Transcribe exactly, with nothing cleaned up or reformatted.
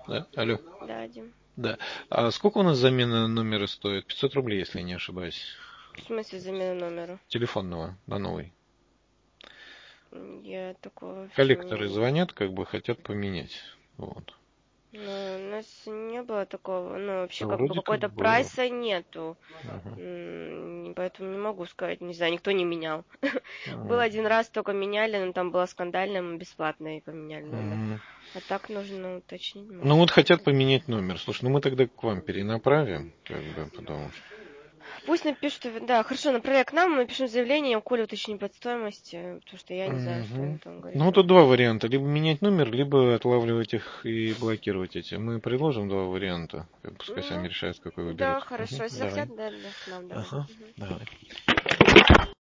Да, алло. Да, Дим. Да. А сколько у нас замена номера стоит? пятьсот рублей, если я не ошибаюсь. В смысле замена номера? Телефонного на новый. Я такого вообще Коллекторы не... звонят, как бы хотят поменять. Вот. Ну, у нас не было такого. Ну, вообще, Да как бы вроде как какой-то было. прайса нету. Ага. М, Поэтому не могу сказать, не знаю, никто не менял. Был Ага. один раз только меняли, но там было скандально, мы бесплатно и поменяли номер. Мгм. А так нужно уточнить, Ну может. вот хотят поменять номер. Слушай, ну мы тогда к вам перенаправим, как бы, потому что. Пусть напишут, да, хорошо, направляй к нам, мы напишем заявление, у Коли уточнить под стоимость, э, потому что я не знаю, что он Мгм. там Ну говорит. вот тут два варианта. Либо менять номер, либо отлавливать их и блокировать эти. Мы предложим два варианта. Пускай сами Ну, решают, какой да, выберут. хорошо, Мгм. если Давай. захотят, да, да, к нам давай. Ага. Мгм. Давай.